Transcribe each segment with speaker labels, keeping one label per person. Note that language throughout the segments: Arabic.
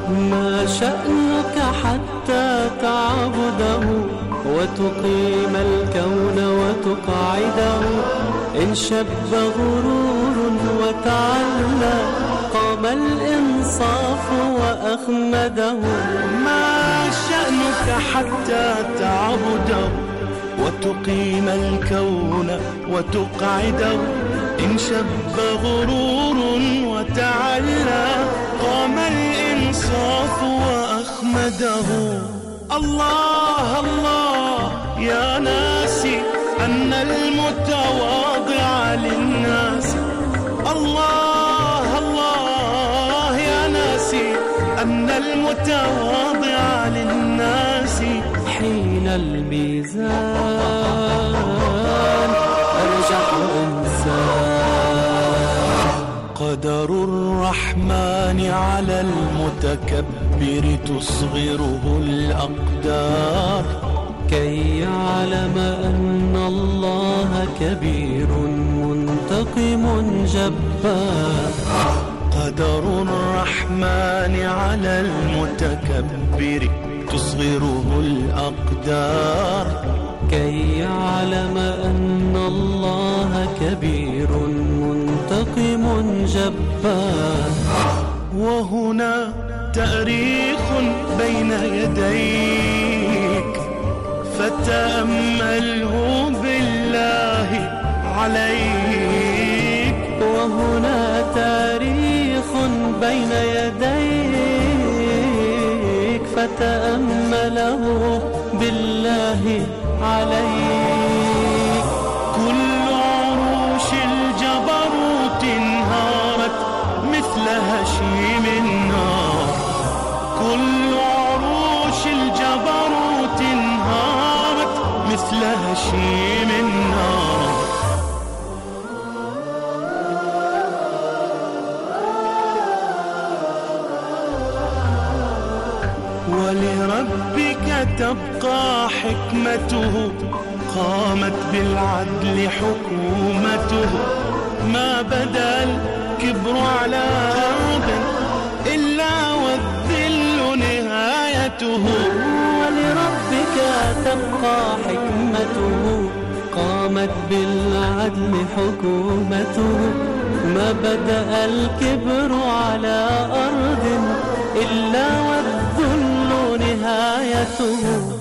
Speaker 1: ما شأنك حتى تعبده وتقيم الكون وتقعده؟ إن شب غرور وتعلى قام الإنصاف وأخمده.
Speaker 2: ما شأنك حتى تعبده وتقيم الكون وتقعده؟ إن شب غرور وتعلى قام الإنصاف وأخمده. الله الله يا ناسي أن المتواضع للناس، الله الله يا ناسي أن المتواضع للناس
Speaker 1: حين الميزان أرجح إنسان.
Speaker 2: قدر الرحمن على المتكبر تصغره الأقدار
Speaker 1: كي يعلم أن الله كبير منتقم جبار.
Speaker 2: قدر الرحمن على المتكبر تصغره الأقدار
Speaker 1: كي يعلم أن الله كبير منتقم جبار.
Speaker 2: وهنا تأريخ بين يديك فتأمله بالله عليك.
Speaker 1: وهنا تاريخ بين يديك فتأمله بالله عليك.
Speaker 2: كل عروش الجبروت انهارت مثل هشيم النار. كل عروش الجبروت انهارت مثل هشيم النار. ولربك تبقى حكمته قامت بالعدل حكومته. ما بدا الكبر على أرض إلا والذل نهايته.
Speaker 1: ولربك تبقى حكمته قامت بالعدل حكومته. ما بدأ الكبر على أرض إلا والذل نهايته.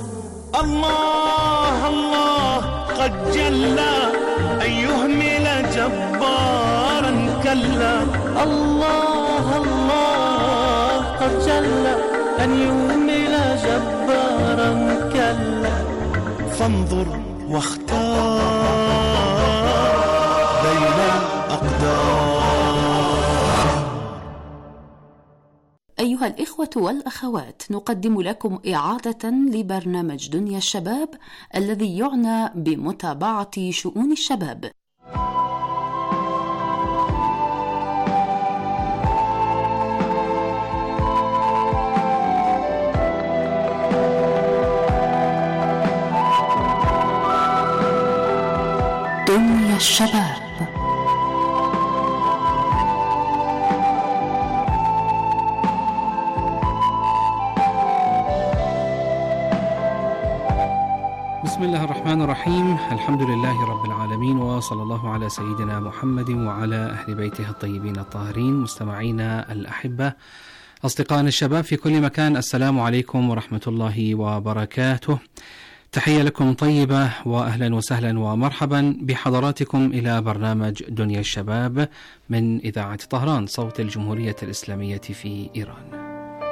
Speaker 2: الله الله قد جلى أن يهمل جبارا كلا.
Speaker 1: الله الله قد جلى أن يهمل جبارا كلا.
Speaker 2: فانظر واختار بين الأقدار.
Speaker 3: أيها الإخوة والأخوات، نقدم لكم إعادة لبرنامج دنيا الشباب الذي يعنى بمتابعة شؤون الشباب. دنيا الشباب.
Speaker 4: بسم الله الرحمن الرحيم. الحمد لله رب العالمين، وصلى الله على سيدنا محمد وعلى أهل بيته الطيبين الطاهرين. مستمعينا الأحبة، أصدقائنا الشباب في كل مكان، السلام عليكم ورحمة الله وبركاته. تحية لكم طيبة وأهلا وسهلا ومرحبا بحضراتكم إلى برنامج دنيا الشباب من إذاعة طهران، صوت الجمهورية الإسلامية في إيران.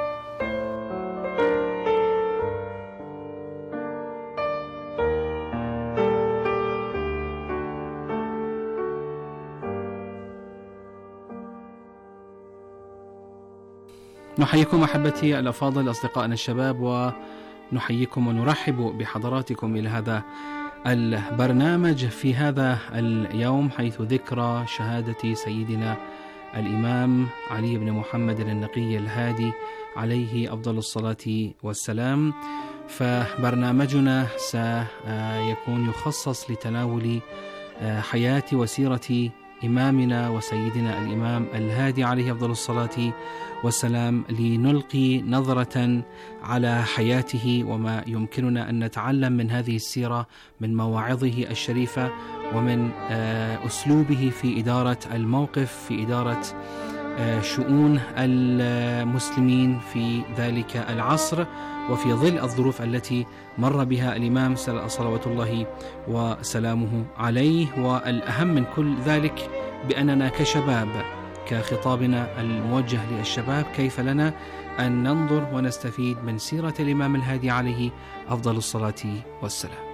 Speaker 4: نحييكم أحبتي الأفاضل أصدقائنا الشباب، ونحييكم ونرحب بحضراتكم إلى هذا البرنامج في هذا اليوم، حيث ذكرى شهادة سيدنا الإمام علي بن محمد النقي الهادي عليه أفضل الصلاة والسلام. فبرنامجنا سيكون يخصص لتناول حياة وسيرة إمامنا وسيدنا الإمام الهادي عليه أفضل الصلاة والسلام لنلقي نظرة على حياته وما يمكننا أن نتعلم من هذه السيرة من مواعظه الشريفة ومن أسلوبه في إدارة الموقف، في إدارة شؤون المسلمين في ذلك العصر وفي ظل الظروف التي مر بها الإمام صلوات الله وسلامه عليه. والأهم من كل ذلك بأننا كشباب، كخطابنا الموجه للشباب، كيف لنا أن ننظر ونستفيد من سيرة الإمام الهادي عليه أفضل الصلاة والسلام.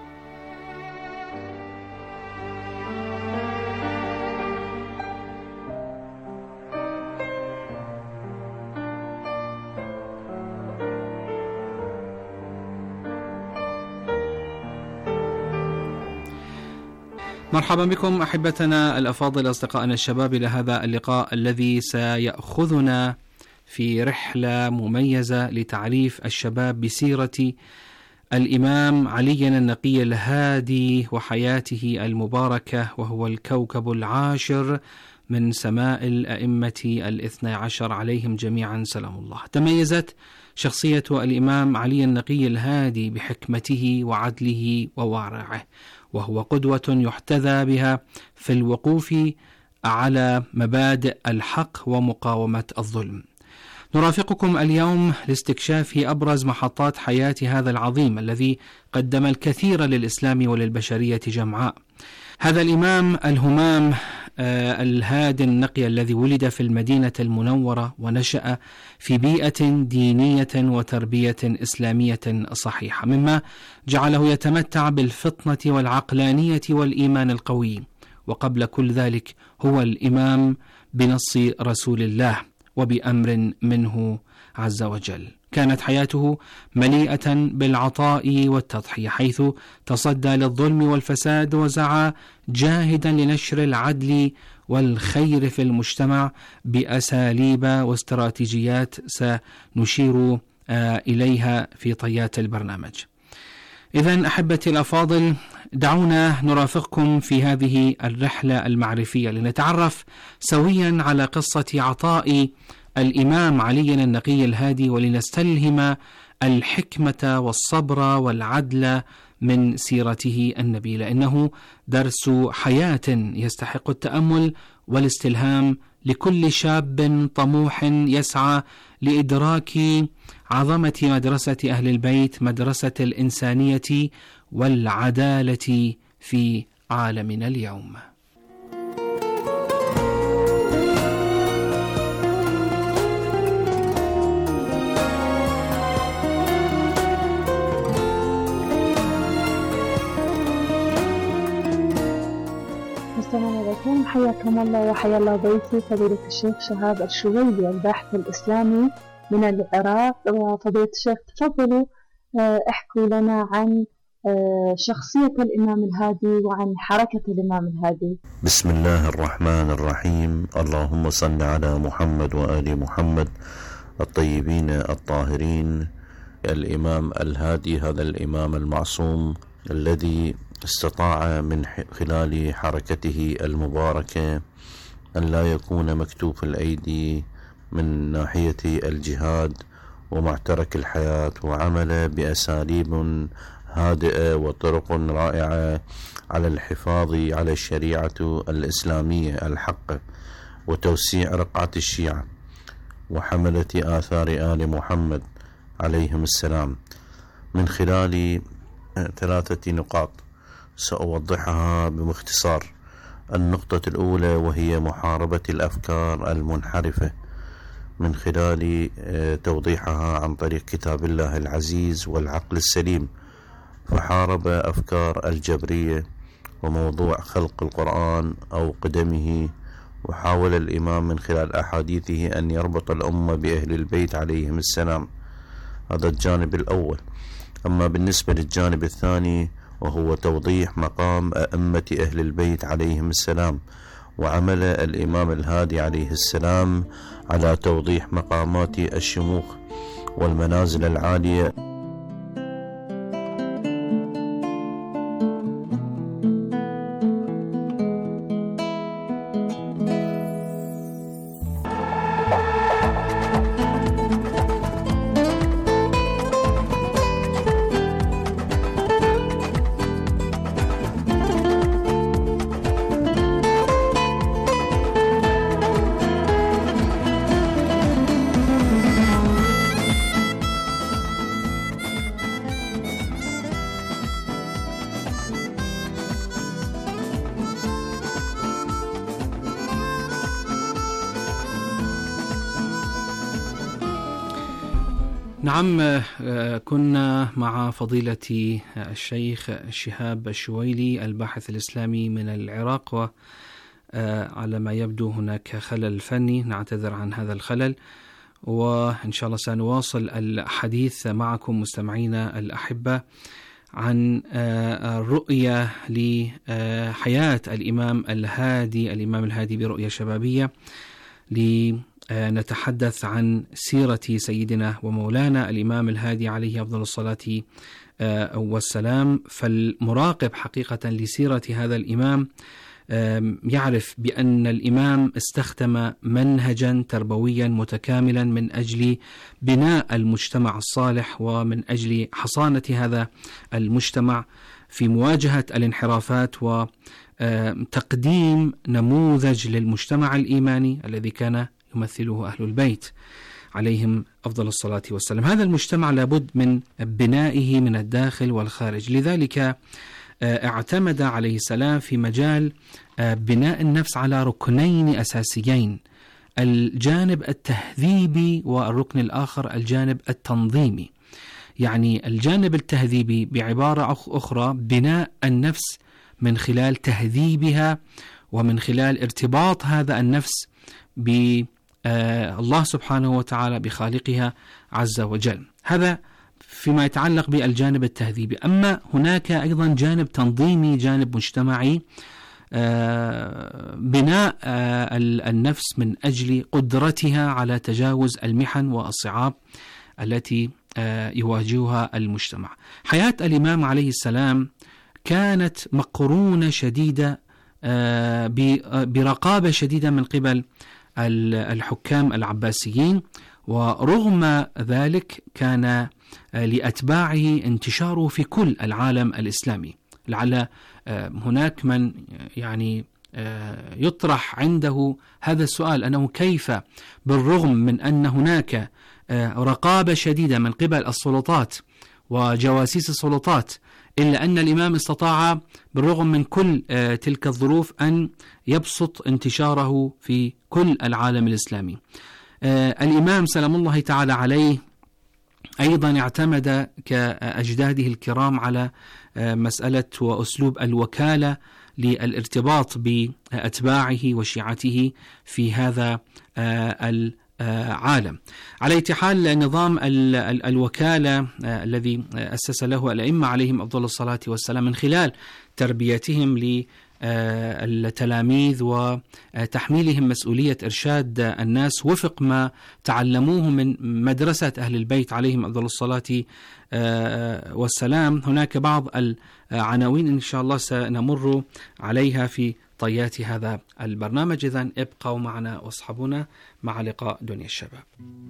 Speaker 4: مرحبا بكم أحبتنا الأفاضل، أصدقائنا الشباب، إلى هذا اللقاء الذي سيأخذنا في رحلة مميزة لتعريف الشباب بسيرة الإمام علي النقي الهادي وحياته المباركة، وهو الكوكب العاشر من سماء الأئمة الاثنى عشر عليهم جميعا سلام الله. تميزت شخصية الإمام علي النقي الهادي بحكمته وعدله وورعه، وهو قدوة يحتذى بها في الوقوف على مبادئ الحق ومقاومة الظلم. نرافقكم اليوم لاستكشاف أبرز محطات حياة هذا العظيم الذي قدم الكثير للإسلام وللبشرية جمعاء. هذا الإمام الهمام الهادي النقي الذي ولد في المدينة المنورة ونشأ في بيئة دينية وتربية إسلامية صحيحة، مما جعله يتمتع بالفطنة والعقلانية والإيمان القوي. وقبل كل ذلك هو الإمام بنص رسول الله وبأمر منه عز وجل. كانت حياته مليئة بالعطاء والتضحية، حيث تصدى للظلم والفساد وسعى جاهدا لنشر العدل والخير في المجتمع بأساليب واستراتيجيات سنشير إليها في طيات البرنامج. إذن أحبتي الأفاضل، دعونا نرافقكم في هذه الرحلة المعرفية لنتعرف سويا على قصة عطاء الإمام علي النقي الهادي، ولنستلهم الحكمة والصبر والعدل من سيرته النبيلة. إنه درس حياة يستحق التأمل والاستلهام لكل شاب طموح يسعى لإدراك عظمة مدرسة أهل البيت، مدرسة الإنسانية والعدالة في عالمنا اليوم.
Speaker 5: السلام عليكم، حياكم الله وحيا الله ضيفي فضيلة الشيخ شهاب الشويلي الباحث الإسلامي من العراق. وفضيلة الشيخ تفضلوا احكوا لنا عن شخصية الإمام الهادي وعن حركة الإمام الهادي.
Speaker 6: بسم الله الرحمن الرحيم. اللهم صل على محمد وآل محمد الطيبين الطاهرين. الإمام الهادي هذا الإمام المعصوم الذي استطاع من خلال حركته المباركة أن لا يكون مكتوف الأيدي من ناحية الجهاد ومعترك الحياة، وعمل بأساليب هادئة وطرق رائعة على الحفاظ على الشريعة الإسلامية الحق وتوسيع رقعة الشيعة وحملة آثار آل محمد عليهم السلام، من خلال 3 نقاط سأوضحها باختصار. النقطة الأولى وهي محاربة الأفكار المنحرفة من خلال توضيحها عن طريق كتاب الله العزيز والعقل السليم، فحارب أفكار الجبرية وموضوع خلق القرآن أو قدمه، وحاول الإمام من خلال أحاديثه أن يربط الأمة بأهل البيت عليهم السلام. هذا الجانب الأول. أما بالنسبة للجانب الثاني وهو توضيح مقام أئمة أهل البيت عليهم السلام، وعمل الإمام الهادي عليه السلام على توضيح مقامات الشموخ والمنازل العالية.
Speaker 4: نعم، كنا مع فضيلة الشيخ شهاب الشويلي الباحث الإسلامي من العراق، وعلى ما يبدو هناك خلل فني، نعتذر عن هذا الخلل، وإن شاء الله سنواصل الحديث معكم مستمعينا الأحبة عن الرؤية لحياة الإمام الهادي برؤية شبابية، نتحدث عن سيرة سيدنا ومولانا الإمام الهادي عليه أفضل الصلاة والسلام. فالمراقب حقيقة لسيرة هذا الإمام يعرف بأن الإمام استخدم منهجا تربويا متكاملا من أجل بناء المجتمع الصالح ومن أجل حصانة هذا المجتمع في مواجهة الانحرافات وتقديم نموذج للمجتمع الإيماني الذي كان يمثله أهل البيت عليهم أفضل الصلاة والسلام. هذا المجتمع لابد من بنائه من الداخل والخارج، لذلك اعتمد عليه السلام في مجال بناء النفس على ركنين أساسيين: الجانب التهذيبي والركن الآخر الجانب التنظيمي. يعني الجانب التهذيبي بعبارة أخرى بناء النفس من خلال تهذيبها ومن خلال ارتباط هذا النفس بالله سبحانه وتعالى بخالقها عز وجل. هذا فيما يتعلق بالجانب التهذيبي. أما هناك أيضا جانب تنظيمي، جانب مجتمعي، بناء النفس من أجل قدرتها على تجاوز المحن والصعاب التي يواجهها المجتمع. حياة الإمام عليه السلام كانت مقرونة شديدة برقابة شديدة من قبل الحكام العباسيين، ورغم ذلك كان لأتباعه انتشاره في كل العالم الإسلامي. لعل هناك من يعني يطرح عنده هذا السؤال، أنه كيف بالرغم من أن هناك رقابة شديدة من قبل السلطات وجواسيس السلطات، إلا أن الإمام استطاع بالرغم من كل تلك الظروف أن يبسط انتشاره في كل العالم الإسلامي. الإمام سلام الله تعالى عليه أيضا اعتمد كأجداده الكرام على مسألة وأسلوب الوكالة للارتباط بأتباعه وشيعته في هذا العالم. على أي حال، نظام الوكالة الذي أسس له الأئمة عليهم أفضل الصلاة والسلام من خلال تربيتهم للتلاميذ وتحميلهم مسؤولية إرشاد الناس وفق ما تعلموه من مدرسة أهل البيت عليهم أفضل الصلاة والسلام. هناك بعض العناوين إن شاء الله سنمر عليها في طيات هذا البرنامج، إذن ابقوا معنا واصحبونا مع لقاء دنيا الشباب.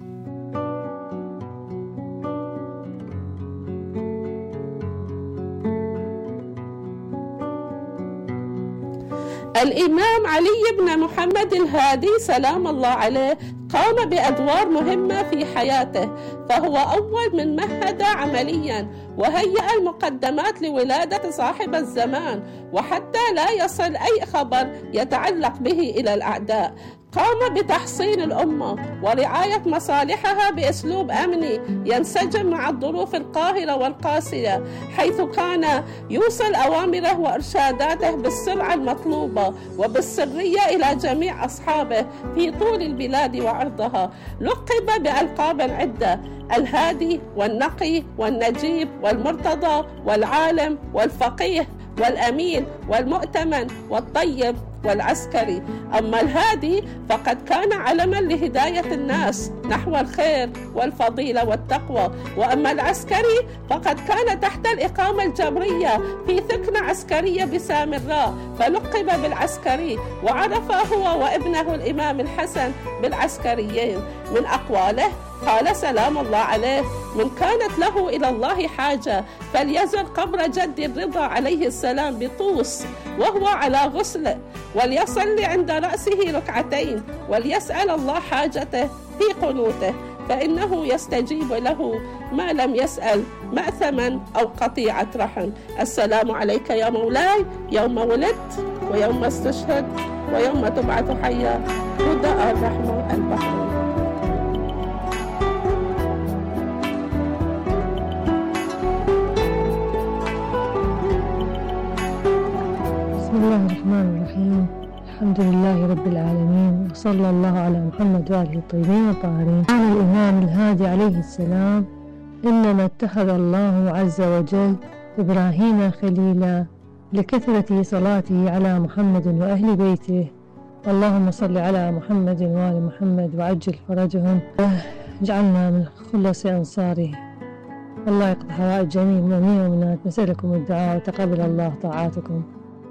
Speaker 7: الإمام علي بن محمد الهادي سلام الله عليه قام بأدوار مهمة في حياته، فهو أول من مهد عمليا وهيأ المقدمات لولادة صاحب الزمان، وحتى لا يصل أي خبر يتعلق به إلى الأعداء. قام بتحصين الأمة ورعاية مصالحها بأسلوب أمني ينسجم مع الظروف القاهرة والقاسية، حيث كان يوصل أوامره وإرشاداته بالسرعة المطلوبة وبالسرية إلى جميع أصحابه في طول البلاد وعرضها. لقب بألقاب عدة: الهادي والنقي والنجيب والمرتضى والعالم والفقيه والأمين والمؤتمن والطيب والعسكري. أما الهادي فقد كان علما لهداية الناس نحو الخير والفضيلة والتقوى، وأما العسكري فقد كان تحت الإقامة الجبرية في ثكنة عسكرية بسامراء، فلقب بالعسكري، وعرف هو وابنه الإمام الحسن بالعسكريين. من أقواله قال سلام الله عليه: من كانت له إلى الله حاجة فليزر قبر جد الرضا عليه السلام بطوس وهو على غسل، وليصلي عند رأسه ركعتين، وليسأل الله حاجته في قنوته، فإنه يستجيب له ما لم يسأل مأثما أو قطيعة رحم. السلام عليك يا مولاي يوم ولدت ويوم استشهد ويوم تبعث حيا، هدى الرحمة البحر.
Speaker 8: رب العالمين، وصلى الله على محمد وآله الطيبين الطاهرين. قال الإمام الهادي عليه السلام: إنما اتخذ الله عز وجل إبراهيم خليلا لكثرة صلاته على محمد وأهل بيته. اللهم صل على محمد وآل محمد وعجل فرجهم، اجعلنا من خلص أنصاره. الله يقضي حوائج جميع المؤمنين والمؤمنات. نسألكم الدعاء وتقبل الله طاعاتكم.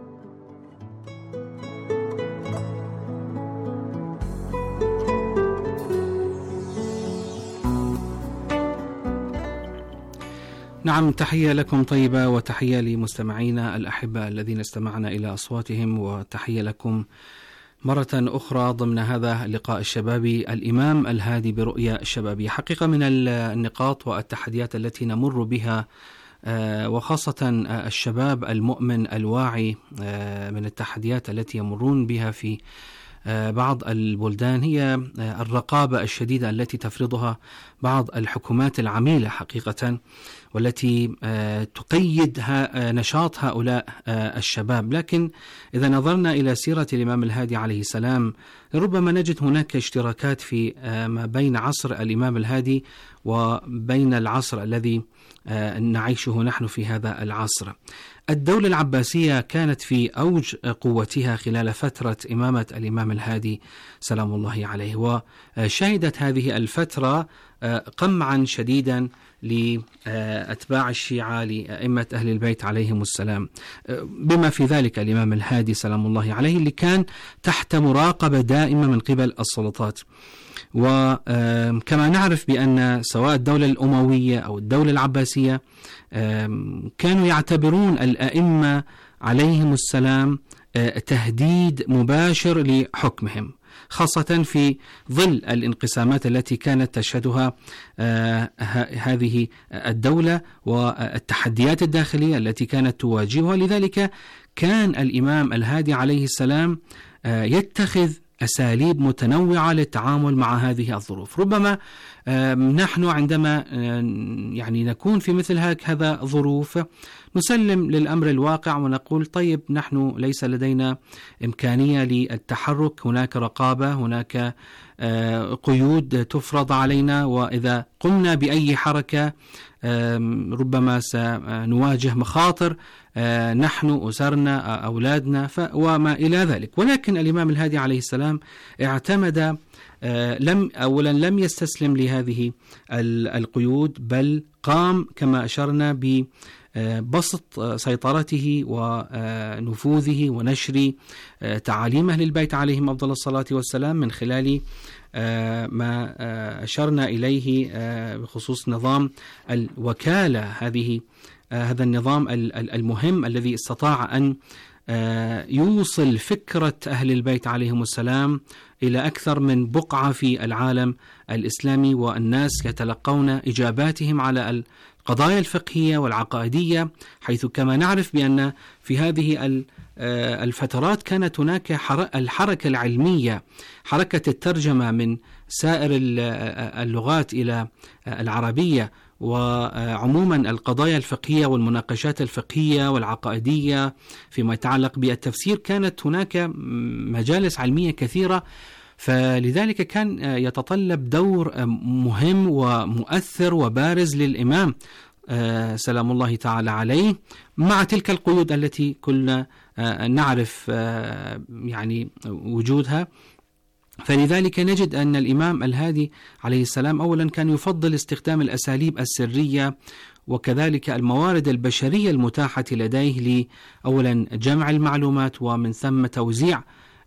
Speaker 4: نعم، تحية لكم طيبة، وتحية لمستمعينا الأحبة الذين استمعنا إلى أصواتهم، وتحية لكم مرة أخرى ضمن هذا اللقاء الشبابي، الإمام الهادي برؤية الشبابية. حقيقة من النقاط والتحديات التي نمر بها، وخاصة الشباب المؤمن الواعي، من التحديات التي يمرون بها في بعض البلدان هي الرقابة الشديدة التي تفرضها بعض الحكومات العميلة حقيقة، والتي تقيد نشاط هؤلاء الشباب. لكن إذا نظرنا إلى سيرة الإمام الهادي عليه السلام، ربما نجد هناك اشتراكات في ما بين عصر الإمام الهادي وبين العصر الذي نعيشه نحن في هذا العصر. الدولة العباسية كانت في أوج قوتها خلال فترة إمامة الإمام الهادي سلام الله عليه، وشهدت هذه الفترة قمعا شديدا لأتباع الشيعة لأئمة أهل البيت عليهم السلام، بما في ذلك الإمام الهادي سلام الله عليه، اللي كان تحت مراقبة دائمة من قبل السلطات. وكما نعرف بأن سواء الدولة الأموية أو الدولة العباسية كانوا يعتبرون الأئمة عليهم السلام تهديد مباشر لحكمهم، خاصة في ظل الانقسامات التي كانت تشهدها هذه الدولة والتحديات الداخلية التي كانت تواجهها. لذلك كان الإمام الهادي عليه السلام يتخذ أساليب متنوعة للتعامل مع هذه الظروف. ربما نحن عندما يعني نكون في مثل هذا ظروف نسلم للأمر الواقع ونقول طيب نحن ليس لدينا إمكانية للتحرك، هناك رقابة، هناك قيود تفرض علينا، وإذا قمنا بأي حركة ربما سنواجه مخاطر نحن أسرنا أولادنا وما إلى ذلك. ولكن الإمام الهادي عليه السلام اعتمد لم يستسلم لهذه القيود، بل قام كما أشرنا ببسط سيطرته ونفوذه ونشر تعاليم أهل البيت عليهم أفضل الصلاة والسلام من خلال ما أشرنا إليه بخصوص نظام الوكالة، هذا النظام المهم الذي استطاع أن يوصل فكرة أهل البيت عليهم السلام إلى أكثر من بقعة في العالم الإسلامي، والناس يتلقون إجاباتهم على القضايا الفقهية والعقائدية، حيث كما نعرف بأن في هذه الفترات كانت هناك الحركة العلمية، حركة الترجمة من سائر اللغات إلى العربية، وعموما القضايا الفقهية والمناقشات الفقهية والعقائدية فيما يتعلق بالتفسير، كانت هناك مجالس علمية كثيرة. فلذلك كان يتطلب دور مهم ومؤثر وبارز للإمام سلام الله تعالى عليه، مع تلك القيود التي كلنا نعرف يعني وجودها. فلذلك نجد أن الإمام الهادي عليه السلام أولا كان يفضل استخدام الأساليب السرية وكذلك الموارد البشرية المتاحة لديه لأولا جمع المعلومات ومن ثم توزيع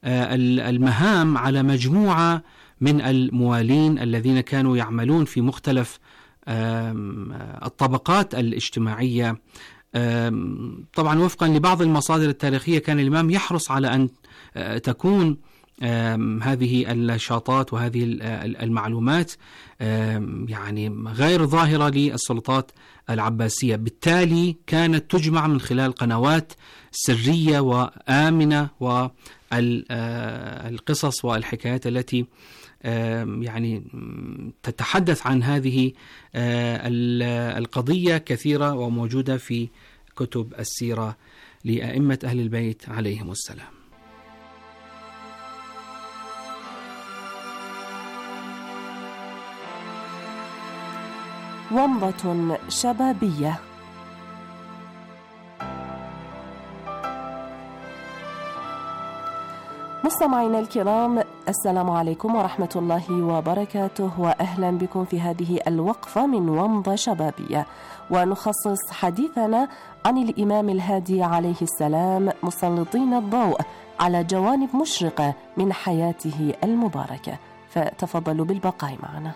Speaker 4: المهام على مجموعة من الموالين الذين كانوا يعملون في مختلف الطبقات الاجتماعية. طبعا وفقا لبعض المصادر التاريخية كان الإمام يحرص على أن تكون هذه النشاطات وهذه المعلومات يعني غير ظاهرة للسلطات العباسية، بالتالي كانت تجمع من خلال قنوات سرية وآمنة، والقصص والحكايات التي يعني تتحدث عن هذه القضية كثيرة وموجودة في كتب السيرة لأئمة أهل البيت عليهم السلام.
Speaker 9: ومضة شبابية. مستمعينا الكرام، السلام عليكم ورحمة الله وبركاته، وأهلا بكم في هذه الوقفة من ومضة شبابية، ونخصص حديثنا عن الإمام الهادي عليه السلام، مسلطين الضوء على جوانب مشرقة من حياته المباركة، فتفضلوا بالبقاء معنا.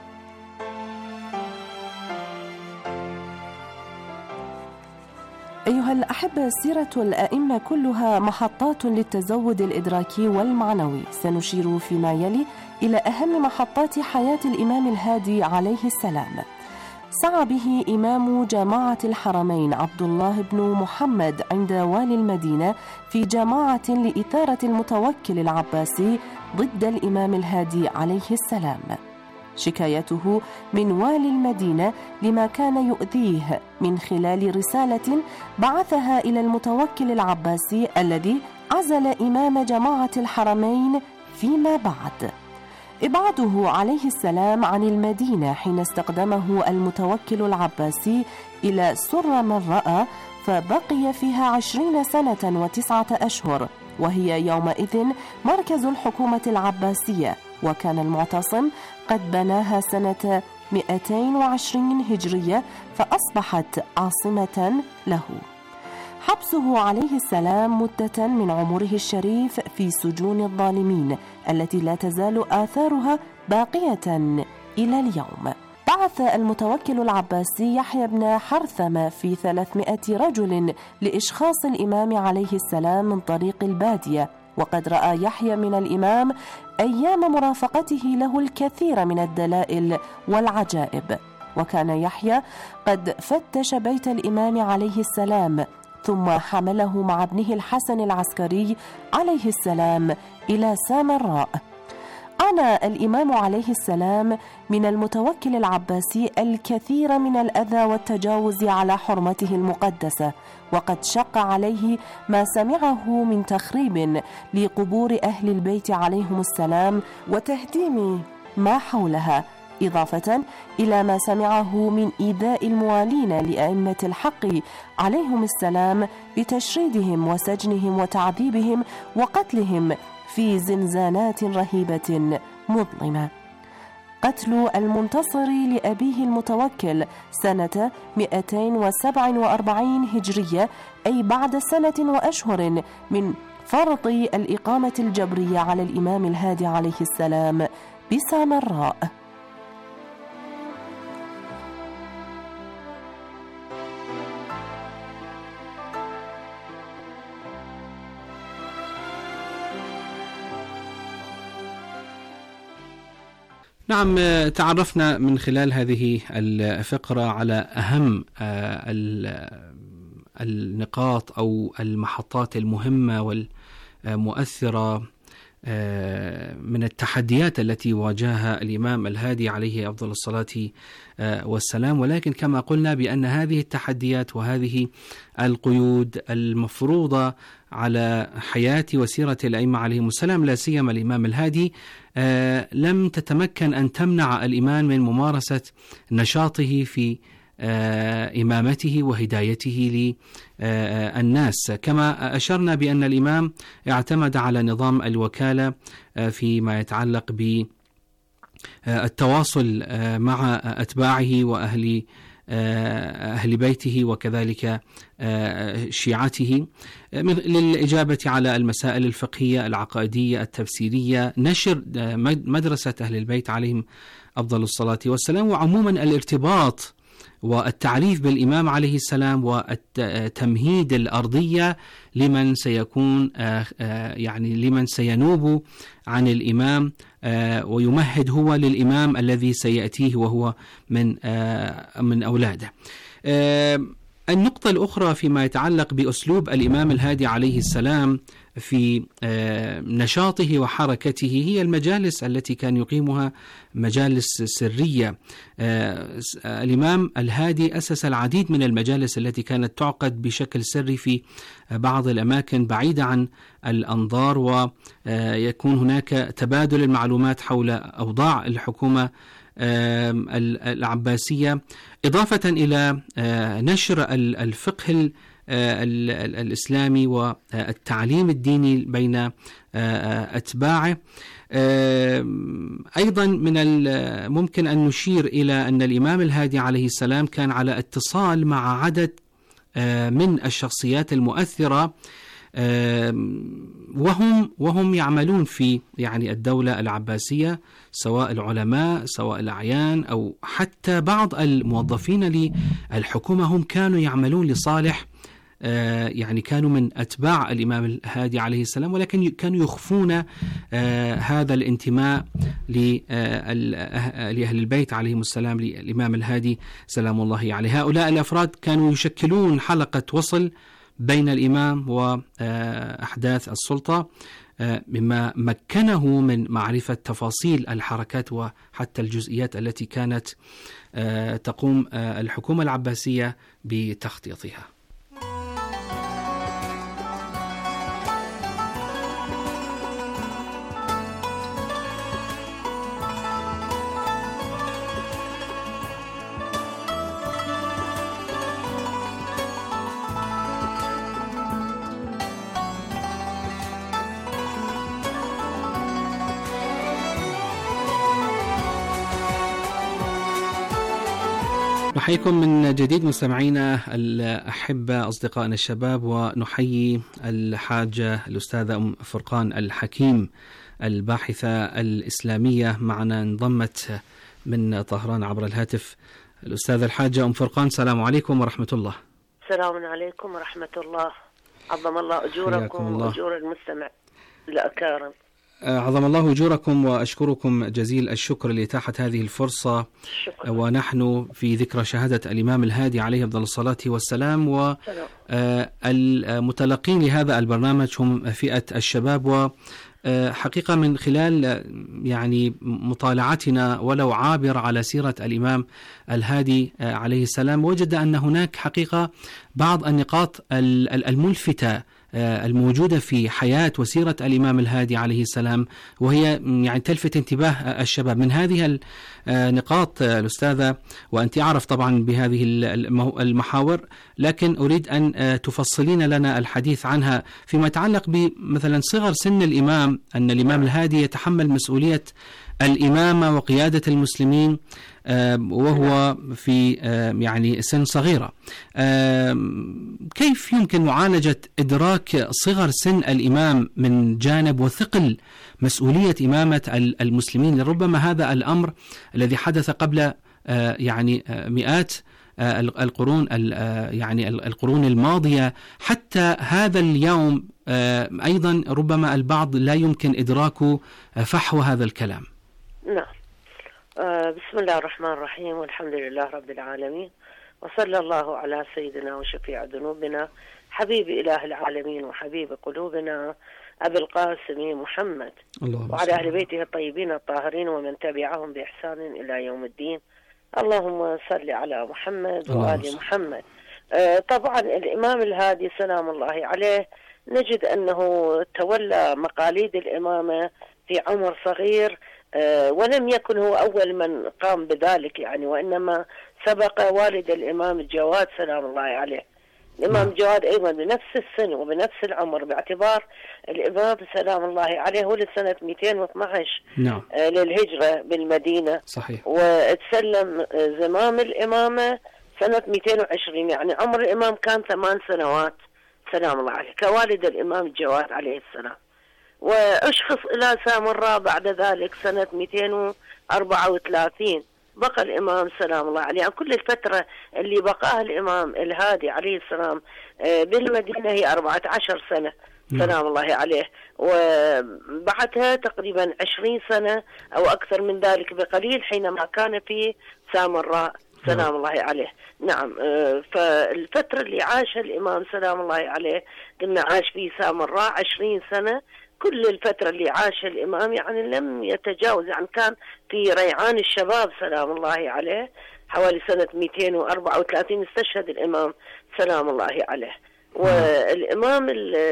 Speaker 9: أيها الأحبة، سيرة الأئمة كلها محطات للتزود الإدراكي والمعنوي. سنشير فيما يلي إلى أهم محطات حياة الإمام الهادي عليه السلام. سعى به إمام جماعة الحرمين عبد الله بن محمد عند والي المدينة في جماعة لإثارة المتوكل العباسي ضد الإمام الهادي عليه السلام. شكايته من والي المدينة لما كان يؤذيه من خلال رسالة بعثها إلى المتوكل العباسي الذي عزل إمام جماعة الحرمين فيما بعد. إبعاده عليه السلام عن المدينة حين استقدمه المتوكل العباسي إلى سر من رأى، فبقي فيها 20 سنة و9 أشهر، وهي يومئذ مركز الحكومة العباسية، وكان المعتصم قد بناها سنة 220 هجرية، فأصبحت عاصمة له. حبسه عليه السلام مدة من عمره الشريف في سجون الظالمين التي لا تزال آثارها باقية إلى اليوم. بعث المتوكل العباسي يحيى بن حرثمة في 300 رجل لإشخاص الإمام عليه السلام من طريق البادية، وقد رأى يحيى من الإمام أيام مرافقته له الكثير من الدلائل والعجائب. وكان يحيى قد فتش بيت الإمام عليه السلام، ثم حمله مع ابنه الحسن العسكري عليه السلام إلى سامراء. عانى الإمام عليه السلام من المتوكل العباسي الكثير من الأذى والتجاوز على حرمته المقدسة، وقد شق عليه ما سمعه من تخريب لقبور أهل البيت عليهم السلام وتهديم ما حولها، إضافة إلى ما سمعه من إيذاء الموالين لأئمة الحق عليهم السلام بتشريدهم وسجنهم وتعذيبهم وقتلهم في زنزانات رهيبة مظلمة. قتل المنتصر لأبيه المتوكل سنة 247 هجرية، أي بعد سنة وأشهر من فرض الإقامة الجبرية على الإمام الهادي عليه السلام بسامراء.
Speaker 4: نعم، تعرفنا من خلال هذه الفقرة على أهم النقاط أو المحطات المهمة والمؤثرة من التحديات التي واجهها الإمام الهادي عليه أفضل الصلاة والسلام. ولكن كما قلنا بأن هذه التحديات وهذه القيود المفروضة على حياة وسيرة الأئمة عليهم السلام، لا سيما الإمام الهادي، لم تتمكن أن تمنع الإمام من ممارسة نشاطه في إمامته وهدايته للناس. كما أشرنا بأن الإمام اعتمد على نظام الوكالة فيما يتعلق بالتواصل مع أتباعه وأهل بيته وكذلك شيعته للإجابة على المسائل الفقهية العقائدية التفسيرية، نشر مدرسة أهل البيت عليهم أفضل الصلاة والسلام، وعموما الارتباط والتعريف بالإمام عليه السلام والتمهيد الأرضية لمن سيكون لمن سينوب عن الإمام ويمهد هو للإمام الذي سيأتيه وهو من أولاده. النقطة الأخرى فيما يتعلق بأسلوب الإمام الهادي عليه السلام في نشاطه وحركته هي المجالس التي كان يقيمها، مجالس سرية. الإمام الهادي أسس العديد من المجالس التي كانت تعقد بشكل سري في بعض الأماكن بعيدة عن الأنظار، ويكون هناك تبادل المعلومات حول أوضاع الحكومة العباسية، إضافة إلى نشر الفقه الإسلامي والتعليم الديني بين أتباعه. أيضا من الممكن أن نشير إلى أن الإمام الهادي عليه السلام كان على اتصال مع عدد من الشخصيات المؤثرة، وهم يعملون في يعني الدولة العباسية، سواء العلماء سواء الأعيان أو حتى بعض الموظفين للحكومة، هم كانوا يعملون لصالح يعني كانوا من أتباع الإمام الهادي عليه السلام، ولكن كانوا يخفون هذا الانتماء لأهل البيت عليهم السلام، للإمام الهادي سلام الله عليه. هؤلاء الأفراد كانوا يشكلون حلقة وصل بين الإمام وأحداث السلطة، مما مكنه من معرفة تفاصيل الحركات وحتى الجزئيات التي كانت تقوم الحكومة العباسية بتخطيطها. نحييكم من جديد مستمعينا الأحبة أصدقائنا الشباب، ونحيي الحاجة الأستاذة أم فرقان الحكيم الباحثة الإسلامية معنا، انضمت من طهران عبر الهاتف. الأستاذة الحاجة أم فرقان، السلام عليكم ورحمة الله.
Speaker 10: السلام عليكم ورحمة الله، عظم الله أجوركم وأجور المستمع الأكارم.
Speaker 4: عظم الله أجوركم وأشكركم جزيل الشكر لإتاحة هذه الفرصة. شكرا. ونحن في ذكرى شهادة الإمام الهادي عليه أفضل الصلاة والسلام، والمتلقين لهذا البرنامج هم فئة الشباب. وحقيقة من خلال يعني مطالعتنا ولو عابر على سيرة الإمام الهادي عليه السلام، وجد أن هناك حقيقة بعض النقاط الملفتة الموجودة في حياة وسيرة الإمام الهادي عليه السلام، وهي يعني تلفت انتباه الشباب. من هذه النقاط الأستاذة، وأنت أعرف طبعا بهذه المحاور، لكن أريد أن تفصلين لنا الحديث عنها فيما يتعلق بمثلا صغر سن الإمام، أن الإمام الهادي يتحمل مسؤولية الإمامة وقيادة المسلمين وهو في يعني سن صغيرة. كيف يمكن معالجة إدراك صغر سن الإمام من جانب وثقل مسؤولية إمامة المسلمين؟ لربما هذا الأمر الذي حدث قبل يعني مئات القرون يعني القرون الماضية حتى هذا اليوم أيضا ربما البعض لا يمكن إدراك فحوى هذا الكلام.
Speaker 10: نعم. بسم الله الرحمن الرحيم، والحمد لله رب العالمين، وصلى الله على سيدنا وشفيع ذنوبنا حبيب إله العالمين وحبيب قلوبنا أبي القاسم محمد وعلى أهل بيته الطيبين الطاهرين ومن تبعهم بإحسان إلى يوم الدين. اللهم صل على محمد وآل محمد. طبعا الإمام الهادي سلام الله عليه نجد أنه تولى مقاليد الإمامة في عمر صغير، ولم يكن هو أول من قام بذلك يعني، وإنما سبق والد الإمام الجواد سلام الله عليه. الإمام الجواد أيضا بنفس السن وبنفس العمر، باعتبار الإمام سلام الله عليه ولد سنة 212 للهجرة بالمدينة.
Speaker 4: صحيح.
Speaker 10: وتسلم زمام الإمامة سنة 220، يعني عمر الإمام كان 8 سنوات سلام الله عليه كوالد الإمام الجواد عليه السلام. وأشخص إلى سامراء بعد ذلك سنة 234. بقى الإمام سلام الله عليه، يعني كل الفترة اللي بقاها الإمام الهادي عليه السلام بالمدينة هي 14 سنة سلام الله عليه، وبعدها تقريبا 20 سنة أو أكثر من ذلك بقليل حينما كان في سامراء سلام الله عليه. نعم. فالفترة اللي عاشها الإمام سلام الله عليه قلنا عاش في سامراء 20 سنة. كل الفترة اللي عاشها الإمام يعني لم يتجاوز، يعني كان في ريعان الشباب سلام الله عليه. حوالي سنة 234 استشهد الإمام سلام الله عليه. والإمام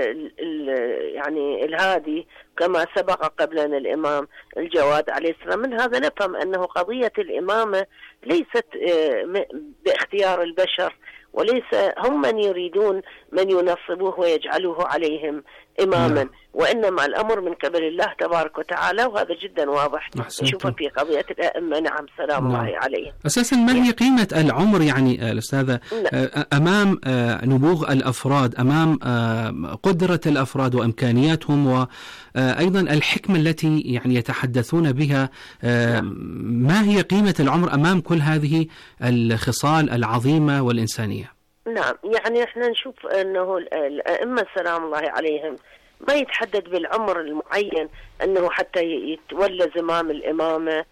Speaker 10: يعني الهادي كما سبق قبلنا الإمام الجواد عليه السلام، من هذا نفهم أنه قضية الإمامة ليست باختيار البشر، وليس هم من يريدون من ينصبوه ويجعلوه عليهم إماما، وإنما الأمر من قبل الله تبارك وتعالى، وهذا جدا واضح نشوفه في قضية الأئمة. نعم سلام الله عليهم.
Speaker 4: أساسا ما هي قيمة العمر يعني الأستاذة أمام نبوغ الأفراد، أمام قدرة الأفراد وإمكانياتهم، وأيضا الحكمة التي يعني يتحدثون بها؟ ما هي قيمة العمر أمام كل هذه الخصال العظيمة والإنسانية؟
Speaker 10: نعم، يعني احنا نشوف أنه الأئمة سلام الله عليهم ما يتحدد بالعمر المعين أنه حتى يتولى زمام الإمامة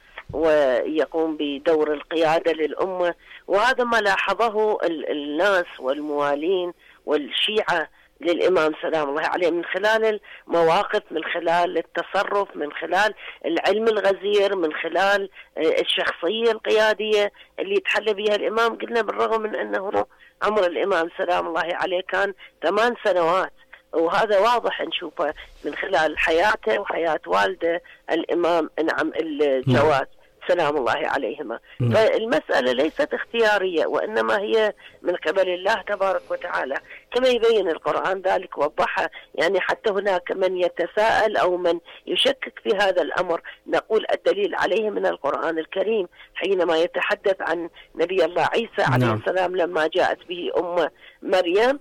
Speaker 10: ويقوم بدور القيادة للأمة، وهذا ما لاحظه الناس والموالين والشيعة للإمام سلام الله عليه من خلال المواقف، من خلال التصرف، من خلال العلم الغزير، من خلال الشخصية القيادية اللي يتحلى بها الإمام. قلنا بالرغم من أنه عمر الإمام سلام الله عليه كان 8 سنوات، وهذا واضح نشوفه من خلال حياته وحياة والده الإمام نعم الجواد سلام الله عليهما. فالمسألة ليست اختيارية، وإنما هي من قبل الله تبارك وتعالى كما يبين القرآن ذلك وضحه. يعني حتى هناك من يتساءل أو من يشكك في هذا الأمر، نقول الدليل عليه من القرآن الكريم حينما يتحدث عن نبي الله عيسى عليه السلام لما جاءت به أم مريم،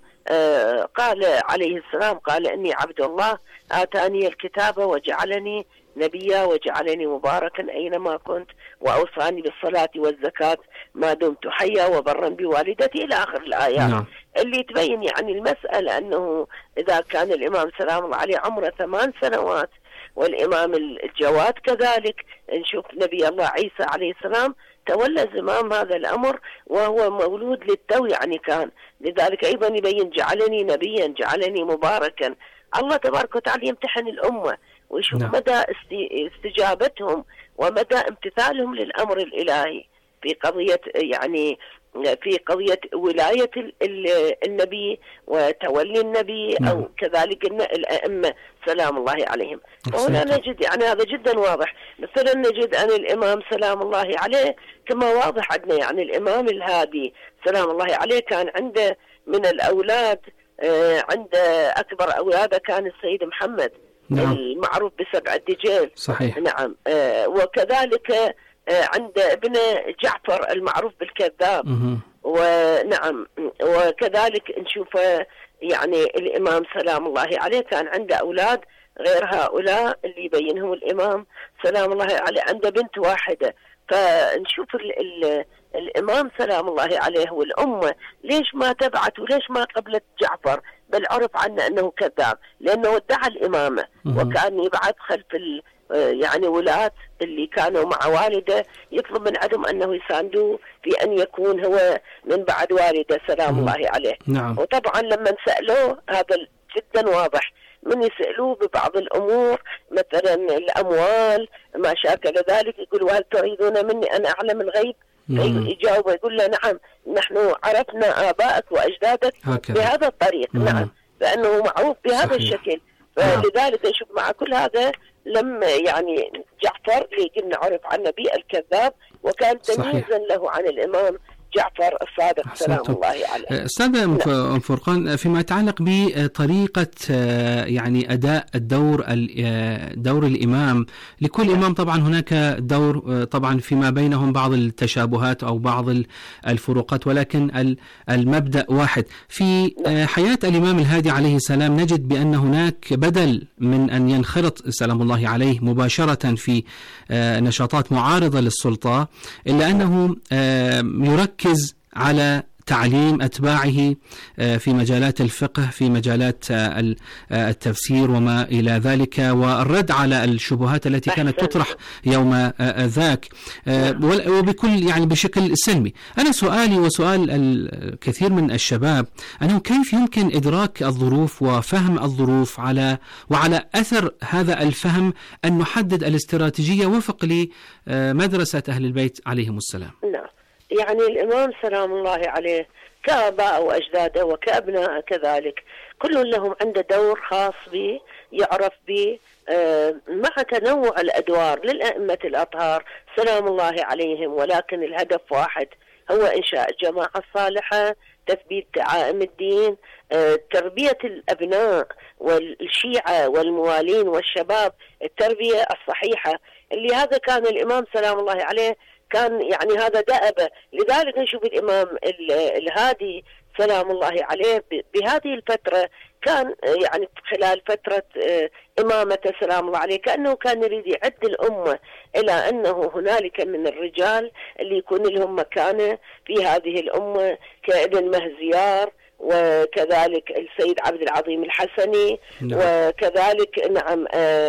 Speaker 10: قال عليه السلام قال إني عبد الله آتاني الكتاب وجعلني نبيا وجعلني مباركا أينما كنت وأوصاني بالصلاة والزكاة ما دمت حيا وبرا بوالدتي إلى آخر الآيات. اللي تبين يعني المسألة أنه إذا كان الإمام سلام الله عليه عمره 8 سنوات والإمام الجواد كذلك، نشوف نبي الله عيسى عليه السلام تولى زمام هذا الأمر وهو مولود للتو يعني كان، لذلك أيضا يبين جعلني نبيا جعلني مباركا. الله تبارك وتعالى يمتحن الأمة ويشوف مدى استجابتهم ومدى امتثالهم للأمر الإلهي في قضية يعني في قضية ولاية النبي وتولي النبي أو كذلك الأئمة سلام الله عليهم. وهنا نجد يعني هذا جدا واضح. مثلا نجد أن الإمام سلام الله عليه كما واضح عندنا يعني الإمام الهادي سلام الله عليه كان عنده من الأولاد عند أكبر أولاده كان السيد محمد المعروف ب7 الدجيل.
Speaker 4: صحيح.
Speaker 10: نعم. وكذلك عند ابن جعفر المعروف بالكذاب. ونعم وكذلك نشوف يعني الإمام سلام الله عليه كان عنده أولاد غير هؤلاء اللي يبينهم الإمام سلام الله عليه عنده بنت واحدة. فنشوف الإمام سلام الله عليه والأمة ليش ما تبعت وليش ما قبلت جعفر، بل عرف عنه أنه كذاب لأنه ادعى الإمامة وكان يبعث خلف يعني ولاة اللي كانوا مع والده يطلب من عندهم أنه يساندوه في أن يكون هو من بعد والده سلام الله عليه. وطبعا لما سألوه هذا جدا واضح من يسألوه ببعض الأمور مثلا الأموال ما شاكل ذلك يقول وهل تريدون مني أن أعلم الغيب؟ يجاوب يقول له نعم نحن عرفنا آبائك وأجدادك بهذا الطريق. نعم لأنه معروف بهذا الشكل. فلذلك نشوف مع كل هذا لما يعني جعفر اللي قلنا عرف عن نبي الكذاب وكان تمييزا له عن الإمام جعفر الصادق سلام الله عليه.
Speaker 4: أستاذ أم فرقان فيما يتعلق بطريقة يعني أداء دور الإمام، لكل إمام طبعا هناك دور طبعا فيما بينهم بعض التشابهات أو بعض الفروقات، ولكن المبدأ واحد. في حياة الإمام الهادي عليه السلام نجد بأن هناك بدل من أن ينخرط سلام الله عليه مباشرة في نشاطات معارضة للسلطة، إلا أنه يركز على تعليم أتباعه في مجالات الفقه، في مجالات التفسير وما إلى ذلك، والرد على الشبهات التي كانت تطرح يوم ذاك وبكل يعني بشكل سلمي. أنا سؤالي وسؤال الكثير من الشباب أنه كيف يمكن إدراك الظروف وفهم الظروف وعلى أثر هذا الفهم أن نحدد الاستراتيجية وفق لمدرسة أهل البيت عليهم السلام.
Speaker 10: يعني الإمام سلام الله عليه كآباء وأجداده وكأبناء كذلك، كل لهم عنده دور خاص به يعرف به مع تنوع الأدوار للأئمة الأطهار سلام الله عليهم، ولكن الهدف واحد هو إنشاء الجماعة الصالحة، تثبيت دعائم الدين، تربية الأبناء والشيعة والموالين والشباب التربية الصحيحة، اللي هذا كان الإمام سلام الله عليه كان يعني هذا دأبه. لذلك نشوف الإمام الهادي سلام الله عليه بهذه الفترة كان يعني خلال فترة إمامته سلام الله عليه كأنه كان يريد يعد الأمة إلى أنه هنالك من الرجال اللي يكون لهم مكانة في هذه الأمة كابن مهزيار، وكذلك السيد عبد العظيم الحسني، وكذلك نعم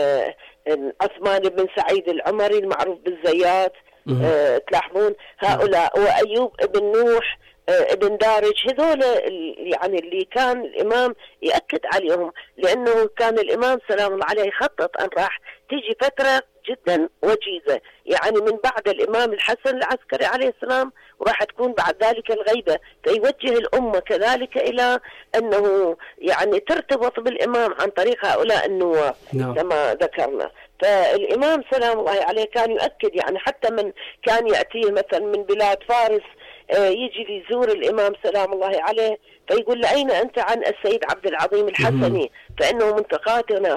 Speaker 10: عثمان بن سعيد العمري المعروف بالزيات، تلاحظون هؤلاء، وأيوب بن نوح ابن دارج، هذول يعني اللي كان الإمام يأكد عليهم، لأنه كان الإمام سلام الله عليه يخطط أن راح تيجي فترة جدا وجيزة، يعني من بعد الإمام الحسن العسكري عليه السلام وراح تكون بعد ذلك الغيبة، فيوجه الأمة كذلك إلى أنه يعني ترتبط بالإمام عن طريق هؤلاء النواب كما ذكرنا. فالإمام سلام الله عليه كان يؤكد، يعني حتى من كان يأتيه مثلا من بلاد فارس يجي ليزور الإمام سلام الله عليه فيقول له أين أنت عن السيد عبد العظيم الحسني، فإنه منتقاتنا،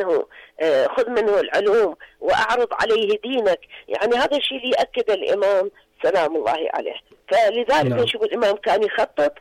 Speaker 10: خذ منه العلوم وأعرض عليه دينك. يعني هذا الشيء اللي يأكد الإمام سلام الله عليه. فلذلك نشوف الإمام كان يخطط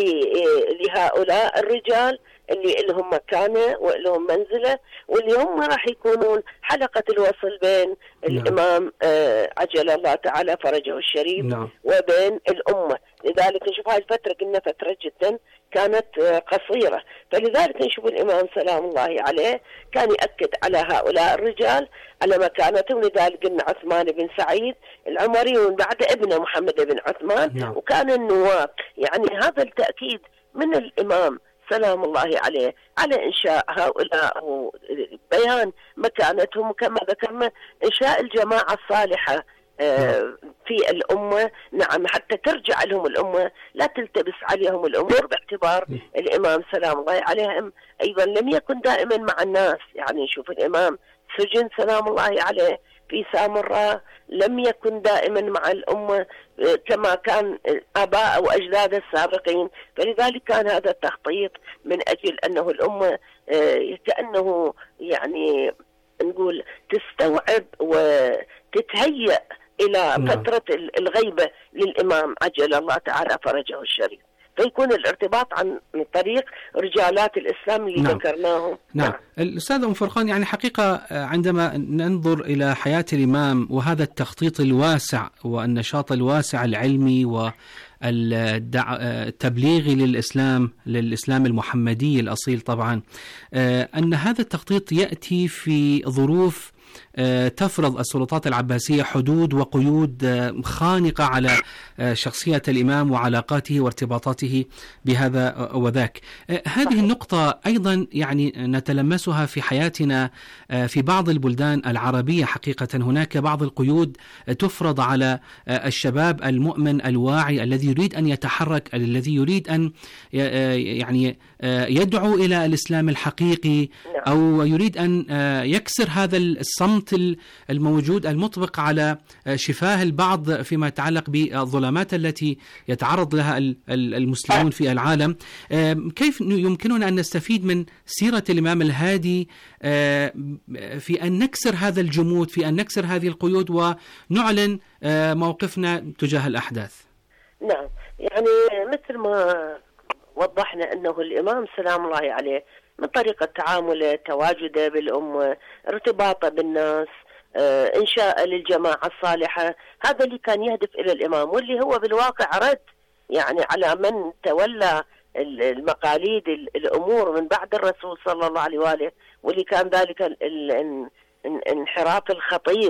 Speaker 10: لهؤلاء الرجال اللي لهم مكانة ولهم منزلة، واللي هم راح يكونون حلقة الوصل بين الإمام عجل الله تعالى فرجه الشريف وبين الأمة. لذلك نشوف هاي الفترة قلنا فترة جدا كانت قصيرة، فلذلك نشوف الإمام سلام الله عليه كان يأكد على هؤلاء الرجال على مكانتهم. لذلك قلنا عثمان بن سعيد العمري ومن بعد ابنه محمد بن عثمان وكان النواب. يعني هذا التأكيد من الإمام سلام الله عليه على إنشاء هؤلاء وبيان مكانتهم، كما ذكرنا إنشاء الجماعة الصالحة في الأمة، نعم، حتى ترجع لهم الأمة، لا تلتبس عليهم الأمور، باعتبار الإمام سلام الله عليه أيضا لم يكن دائما مع الناس. يعني نشوف الإمام سجن سلام الله عليه في سامراء، لم يكن دائما مع الأمة كما كان آباء وأجداد السابقين. فلذلك كان هذا التخطيط من أجل أنه الأمة كأنه يعني نقول تستوعب وتتهيأ إلى فترة الغيبة للإمام عجل الله تعالى فرجه الشريف، فيكون الارتباط عن طريق رجالات الإسلام اللي ذكرناهم.
Speaker 4: الأستاذ أم فرقان، يعني حقيقة عندما ننظر إلى حياة الإمام وهذا التخطيط الواسع والنشاط الواسع العلمي والتبليغي للإسلام المحمدي الأصيل طبعا، أن هذا التخطيط يأتي في ظروف تفرض السلطات العباسية حدود وقيود خانقة على شخصية الإمام وعلاقاته وارتباطاته بهذا وذاك. هذه النقطة أيضا يعني نتلمسها في حياتنا في بعض البلدان العربية. حقيقة هناك بعض القيود تفرض على الشباب المؤمن الواعي الذي يريد أن يتحرك، الذي يريد أن يعني يدعو إلى الإسلام الحقيقي، أو يريد أن يكسر هذا الصمت الموجود المطبق على شفاه البعض فيما يتعلق بالظلامات التي يتعرض لها المسلمون في العالم. كيف يمكننا أن نستفيد من سيرة الإمام الهادي في أن نكسر هذا الجمود، في أن نكسر هذه القيود ونعلن موقفنا تجاه الأحداث؟
Speaker 10: نعم، يعني مثل ما وضحنا أنه الإمام سلام الله عليه من طريقة تعامله، تواجده بالأمة، ارتباطه بالناس، إنشاء للجماعة الصالحة، هذا اللي كان يهدف إلى الإمام، واللي هو بالواقع رد يعني على من تولى المقاليد الأمور من بعد الرسول صلى الله عليه وآله، واللي كان ذلك الانحراف الخطير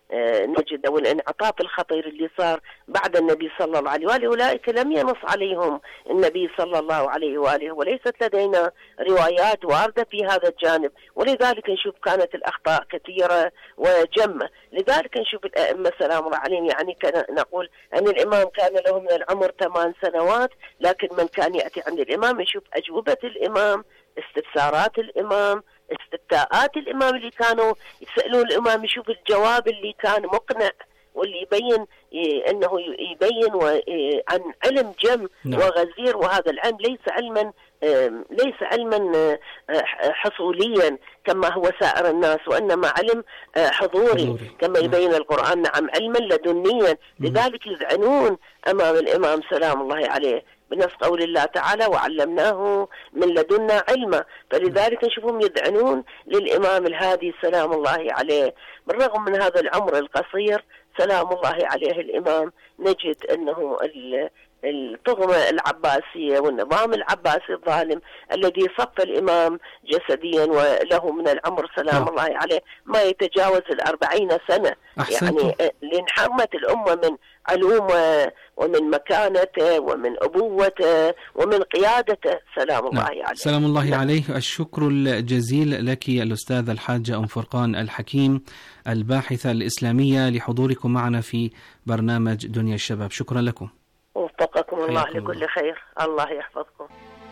Speaker 10: نجد أو الانعطاف الخطير اللي صار بعد النبي صلى الله عليه وآله، أولئك لم ينص عليهم النبي صلى الله عليه وآله، وليست لدينا روايات واردة في هذا الجانب، ولذلك نشوف كانت الأخطاء كثيرة وجمة. لذلك نشوف الأئمة سلام الله عليهم، يعني نقول أن الإمام كان له من العمر 8 سنوات، لكن من كان يأتي عند الإمام يشوف أجوبة الإمام، استفسارات الإمام، استفتاءات الإمام اللي كانوا يسألون الإمام، يشوف الجواب اللي كان مقنع واللي يبين أنه يبين عن علم جم وغزير. وهذا العلم ليس علما حصوليا كما هو سائر الناس، وإنما علم حضوري كما يبين القرآن، نعم علما لدنيا. لذلك يذعنون أمام الإمام سلام الله عليه بنص قول الله تعالى وعلمناه من لدنا علما. فلذلك نشوفهم يذعنون للإمام الهادي سلام الله عليه. بالرغم من هذا العمر القصير سلام الله عليه الإمام، نجد أنه الطغمة العباسية والنظام العباسي الظالم الذي صف الإمام جسديا وله من العمر سلام الله عليه ما يتجاوز 40 سنة. يعني لانحرمت الأمة من علومه ومن مكانته ومن أبوته ومن قيادته سلام الله عليه.
Speaker 4: سلام الله عليه. الشكر الجزيل لك الأستاذة الحاجة أم فرقان الحكيم الباحثة الإسلامية لحضوركم معنا في برنامج دنيا الشباب. شكرا لكم.
Speaker 10: وفقكم الله لكل خير. الله يحفظكم.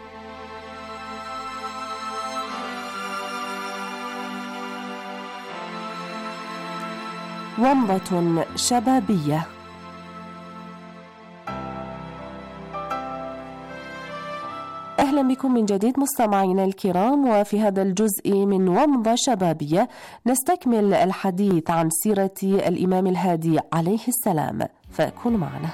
Speaker 9: ومضة شبابية. أهلا بكم من جديد مستمعينا الكرام، وفي هذا الجزء من ومضة شبابية نستكمل الحديث عن سيرة الإمام الهادي عليه السلام، فكونوا معنا.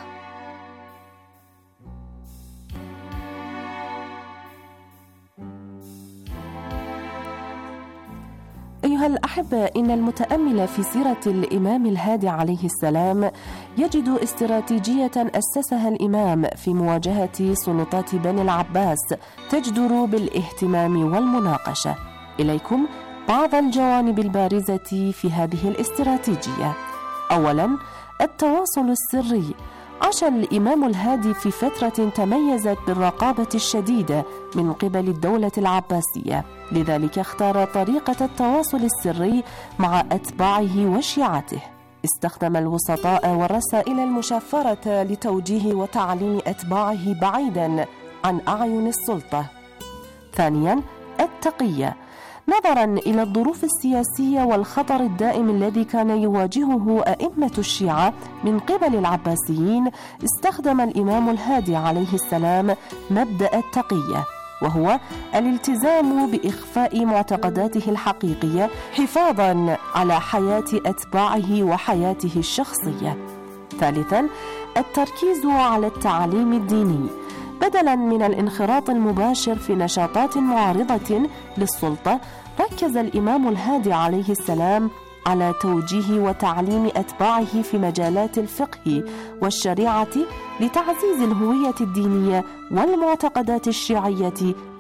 Speaker 9: أيها الأحبة، إن المتأمل في سيرة الإمام الهادي عليه السلام يجد استراتيجية أسسها الإمام في مواجهة سلطات بني العباس تجدر بالاهتمام والمناقشة. إليكم بعض الجوانب البارزة في هذه الاستراتيجية. أولاً، التواصل السري. عاش الإمام الهادي في فترة تميزت بالرقابة الشديدة من قبل الدولة العباسية، لذلك اختار طريقة التواصل السري مع أتباعه وشيعته. استخدم الوسطاء والرسائل المشفرة لتوجيه وتعليم أتباعه بعيداً عن أعين السلطة. ثانياً، التقية. نظراً إلى الظروف السياسية والخطر الدائم الذي كان يواجهه أئمة الشيعة من قبل العباسيين، استخدم الإمام الهادي عليه السلام مبدأ التقية، وهو الالتزام بإخفاء معتقداته الحقيقية حفاظاً على حياة أتباعه وحياته الشخصية. ثالثاً، التركيز على التعليم الديني. بدلاً من الانخراط المباشر في نشاطات معارضة للسلطة، ركز الإمام الهادي عليه السلام على توجيه وتعليم أتباعه في مجالات الفقه والشريعة لتعزيز الهوية الدينية والمعتقدات الشيعية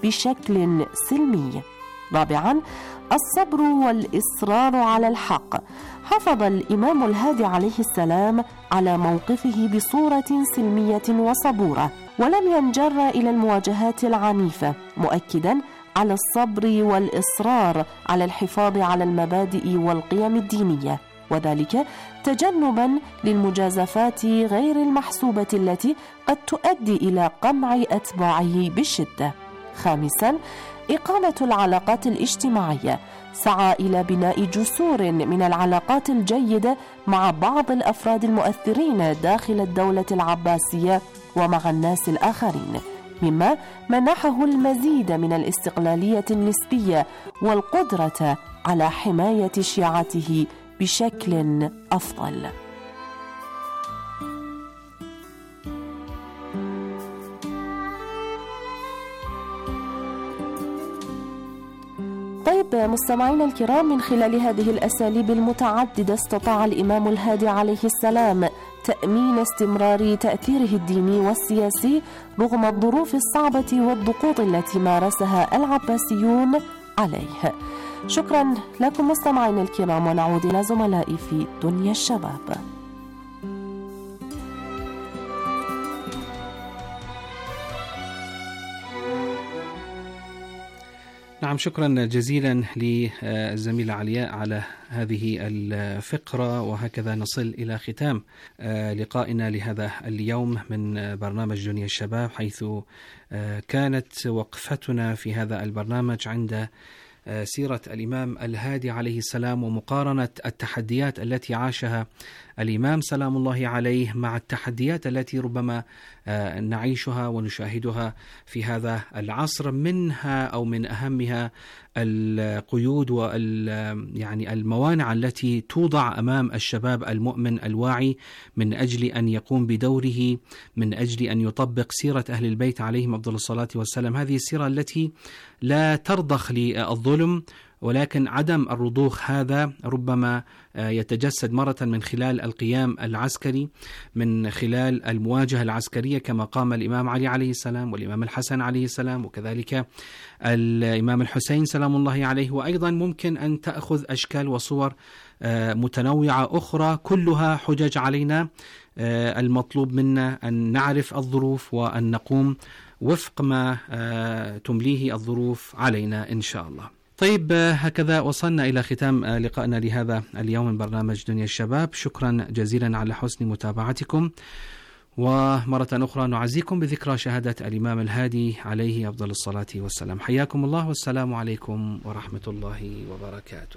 Speaker 9: بشكل سلمي. رابعاً، الصبر والإصرار على الحق. حافظ الإمام الهادي عليه السلام على موقفه بصورة سلمية وصبورة، ولم ينجر إلى المواجهات العنيفة، مؤكداً على الصبر والإصرار على الحفاظ على المبادئ والقيم الدينية، وذلك تجنباً للمجازفات غير المحسوبة التي قد تؤدي إلى قمع أتباعه بالشدة. خامساً، إقامة العلاقات الاجتماعية. سعى إلى بناء جسور من العلاقات الجيدة مع بعض الأفراد المؤثرين داخل الدولة العباسية ومع الناس الآخرين، مما منحه المزيد من الاستقلالية النسبية والقدرة على حماية شيعته بشكل أفضل. طيب مستمعينا الكرام، من خلال هذه الأساليب المتعددة استطاع الإمام الهادي عليه السلام تأمين استمرار تأثيره الديني والسياسي رغم الظروف الصعبة والضغوط التي مارسها العباسيون عليه. شكرا لكم مستمعين الكرام، ونعود إلى زملائي في دنيا الشباب.
Speaker 4: نعم، شكرا جزيلا للزميلة علياء على هذه الفقرة. وهكذا نصل إلى ختام لقائنا لهذا اليوم من برنامج دنيا الشباب، حيث كانت وقفتنا في هذا البرنامج عند سيرة الإمام الهادي عليه السلام، ومقارنة التحديات التي عاشها الإمام سلام الله عليه مع التحديات التي ربما نعيشها ونشاهدها في هذا العصر، منها أو من أهمها القيود يعني الموانع التي توضع أمام الشباب المؤمن الواعي من أجل أن يقوم بدوره، من أجل أن يطبق سيرة أهل البيت عليهم أفضل الصلاة والسلام، هذه السيرة التي لا ترضخ للظلم، ولكن عدم الرضوخ هذا ربما يتجسد مرة من خلال القيام العسكري، من خلال المواجهة العسكرية كما قام الإمام علي عليه السلام والإمام الحسن عليه السلام، وكذلك الإمام الحسين سلام الله عليه. وأيضا ممكن أن تأخذ أشكال وصور متنوعة أخرى، كلها حجج علينا. المطلوب منا أن نعرف الظروف وأن نقوم وفق ما تمليه الظروف علينا إن شاء الله. طيب، هكذا وصلنا إلى ختام لقائنا لهذا اليوم من برنامج دنيا الشباب. شكرا جزيلا على حسن متابعتكم، ومرة أخرى نعزيكم بذكرى شهادة الإمام الهادي عليه أفضل الصلاة والسلام. حياكم الله، والسلام عليكم ورحمة الله وبركاته.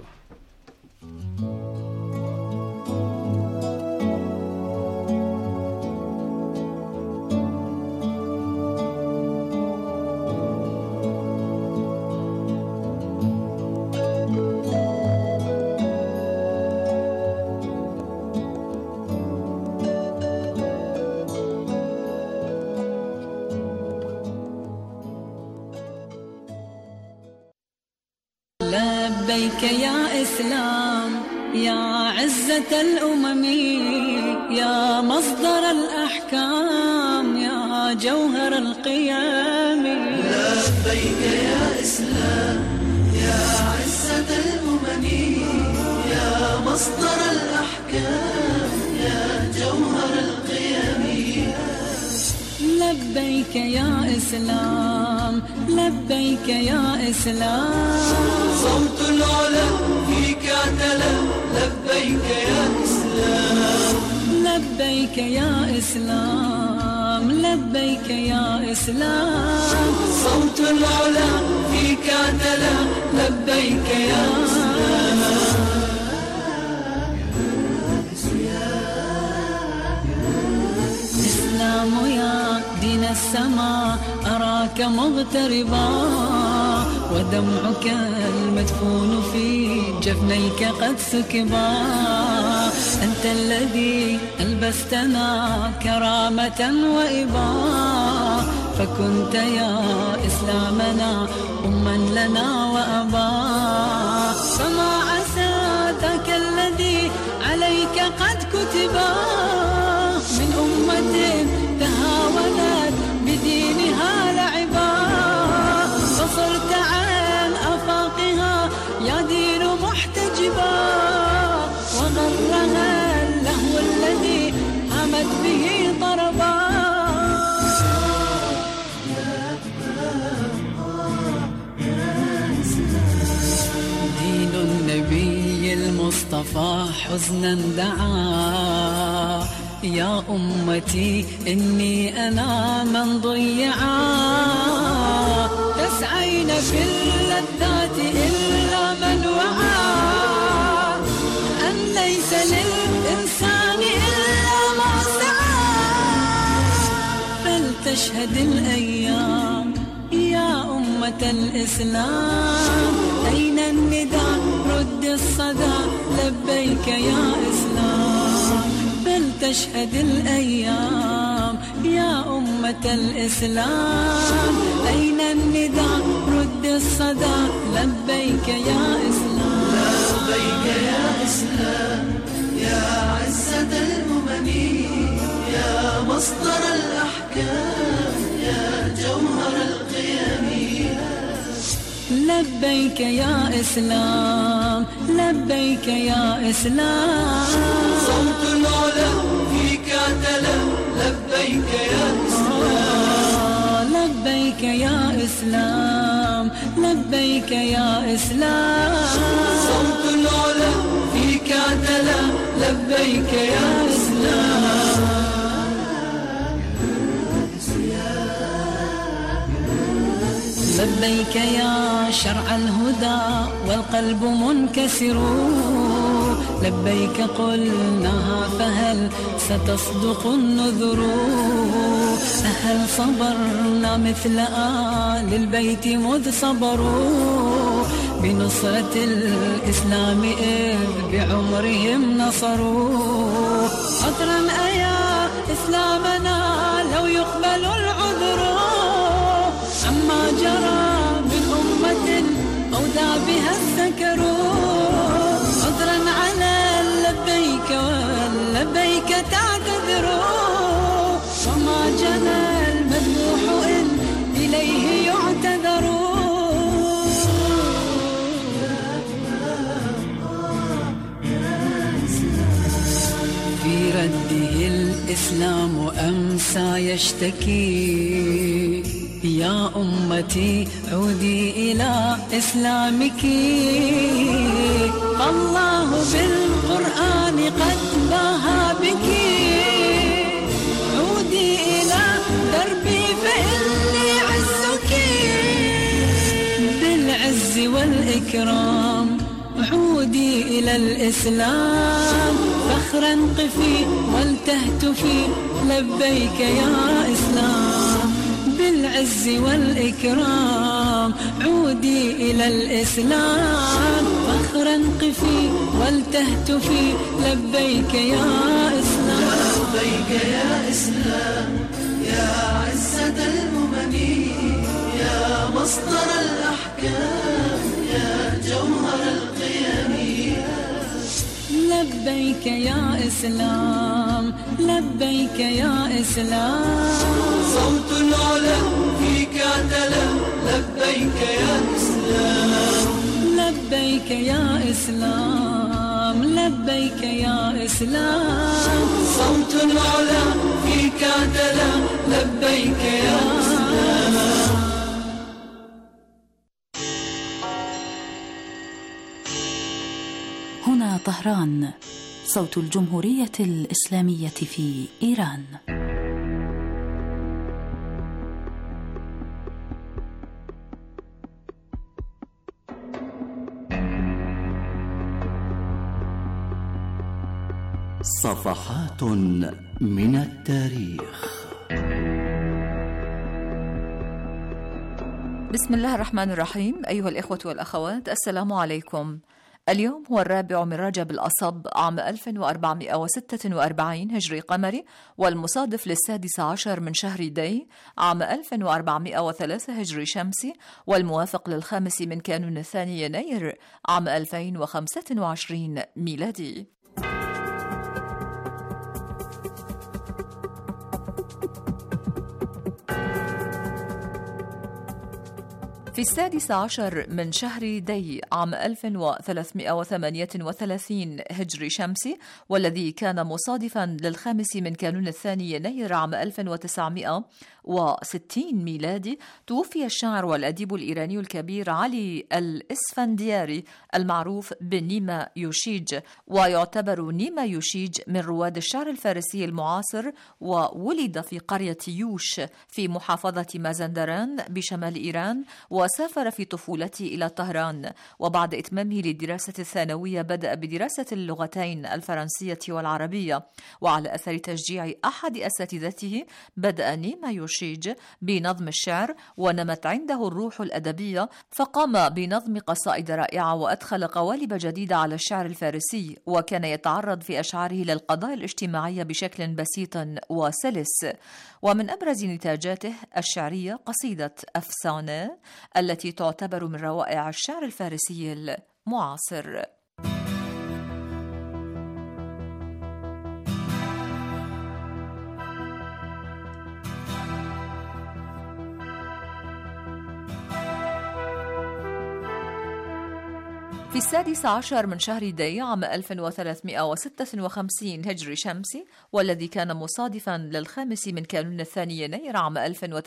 Speaker 11: لبيك يا إسلام يا عزة الأمم، يا مصدر الأحكام، يا جوهر القيام.
Speaker 1: لبيك يا إسلام يا عزة الأمم، يا مصدر الأحكام، يا جوهر القيام.
Speaker 11: لبيك يا إسلام، لبيك يا إسلام،
Speaker 1: صوت العلا فيك اعتلى. لبيك يا إسلام،
Speaker 11: لبيك يا إسلام، لبيك يا إسلام،
Speaker 1: صوت العلا فيك اعتلى. لبيك يا إسلام.
Speaker 11: إسلام يا دين السماء أراك مغتربا، ودمعك المدفون في جفنيك قد سكبا. أنت الذي ألبستنا كرامة وإبا، فكنت يا إسلامنا أما لنا وأبا. فما عسى ذاك الذي عليك قد كتبا، من أمة تهاونت بدينها لعبا، فصرت عن أفاقها يا دين محتجبا، وغرها اللهو الذي همت به طربا. دين النبي المصطفى حزنا دعا، يا أمتي إني أنا من ضيعا، تسعين في اللذات إلا من وعى، أن ليس للإنسان إلا ما سعى. فلتشهد الأيام يا أمة الإسلام، أين النداء رد الصدى. لبيك يا إسلام، فلتشهد الأيام يا أمة الإسلام، أين النداء رد الصدى. لبيك يا إسلام،
Speaker 1: لبيك يا إسلام يا عزة الأمم، يا مصدر الأحكام، يا جوهر القيم.
Speaker 11: لبيك يا إسلام، لبيك يا إسلام.
Speaker 1: صوت العلا فيك اعتلى، لبيك يا إسلام.
Speaker 11: لبيك يا إسلام، لبيك يا إسلام.
Speaker 1: صوت العلا فيك اعتلى، لبيك يا إسلام.
Speaker 11: لبيك يا شرع الهدى والقلب منكسر، لبيك قلناها فهل ستصدق النذر؟ هل صبرنا مثل آل البيت مذ صبروا بنصرة الإسلام إذ بعمرهم نصروا؟ عذرا أيا إسلامنا لو يقبل العذر عما جرى من أمة أودع بها السكر. عذرا على لبيك واللبيك تعتذر، وما جنى المذبوح إن إليه يعتذر. في رده الإسلام أمسى يشتكي، يا أمتي عودي إلى إسلامك. الله بالقرآن قد باها بك، عودي إلى دربي فإني عزك. بالعز والإكرام عودي إلى الإسلام، فخرا قفي ولتهتفي لبيك يا إسلام. بالعز والإكرام عودي إلى الإسلام، فخرا قفي ولتهتفي لبيك يا إسلام.
Speaker 1: لبيك يا إسلام، يا عزة الأمم، يا مصدر الأحكام، يا جوهر القيم.
Speaker 11: لبيك يا إسلام، لبيك يا إسلام.
Speaker 1: صوت العلا فيك اعتلى، لبيك يا إسلام.
Speaker 11: لبيك يا إسلام، لبيك يا إسلام.
Speaker 1: صوت العلا فيك اعتلى، لبيك يا إسلام.
Speaker 3: هنا طهران، صوت الجمهورية الإسلامية في إيران.
Speaker 12: صفحات من التاريخ.
Speaker 13: بسم الله الرحمن الرحيم. أيها الإخوة والأخوات، السلام عليكم. اليوم هو 4 من رجب الأصب عام 1446 هجري قمري، والمصادف ل16 من شهر دي عام 1403 هجري شمسي، والموافق ل5 من كانون الثاني يناير عام 2025 ميلادي. في 16 من شهر دي عام 1338 هجري شمسي، والذي كان مصادفا ل5 من كانون الثاني يناير عام 1960 ميلادي، توفي الشاعر والأديب الإيراني الكبير علي الإسفندياري المعروف بنيما يوشيج. ويعتبر نيما يوشيج من رواد الشعر الفارسي المعاصر، وولد في قرية يوش في محافظة مازندران بشمال إيران، وسافر في طفولته إلى طهران. وبعد إتمامه للدراسة الثانوية بدأ بدراسة اللغتين الفرنسية والعربية، وعلى أثر تشجيع أحد أساتذته بدأ نيما يوشيج بنظم الشعر، ونمت عنده الروح الأدبية، فقام بنظم قصائد رائعة وأدخل قوالب جديدة على الشعر الفارسي، وكان يتعرض في أشعاره للقضايا الاجتماعية بشكل بسيط وسلس. ومن أبرز نتاجاته الشعرية قصيدة أفسانة، التي تعتبر من روائع الشعر الفارسي المعاصر. في 16 من شهر دي عام 1356 هجري شمسي، والذي كان مصادفا للخامس من كانون الثاني يناير عام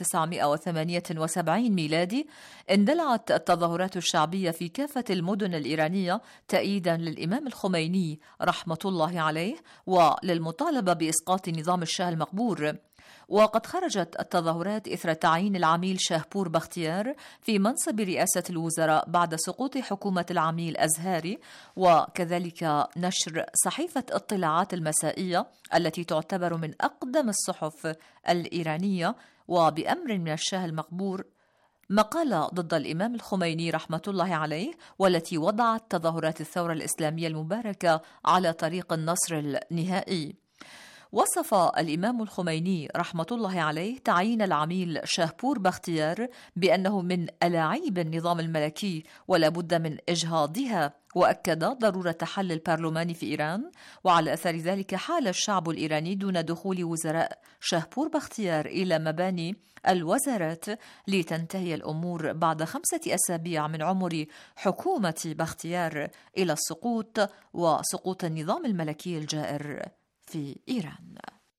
Speaker 13: 1978 ميلادي، اندلعت التظاهرات الشعبية في كافة المدن الإيرانية تأييدا للإمام الخميني رحمة الله عليه وللمطالبة بإسقاط نظام الشاه المقبور. وقد خرجت التظاهرات إثر تعيين العميل شاهبور بختيار في منصب رئاسة الوزراء بعد سقوط حكومة العميل أزهاري، وكذلك نشر صحيفة اطلاعات المسائية التي تعتبر من أقدم الصحف الإيرانية، وبأمر من الشاه المقبور مقالة ضد الإمام الخميني رحمة الله عليه، والتي وضعت تظاهرات الثورة الإسلامية المباركة على طريق النصر النهائي. وصف الإمام الخميني رحمة الله عليه تعيين العميل شاهبور بختيار بأنه من ألاعيب النظام الملكي ولا بد من إجهاضها، وأكد ضرورة حل البرلمان في إيران. وعلى أثر ذلك حال الشعب الإيراني دون دخول وزراء شاهبور بختيار إلى مباني الوزارات لتنتهي الأمور بعد 5 أسابيع من عمر حكومة بختيار إلى السقوط وسقوط النظام الملكي الجائر في إيران.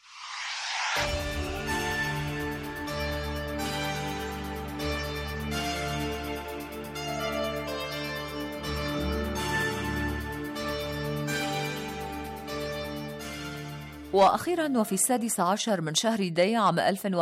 Speaker 13: وأخيرا وفي 16 من شهر دي عام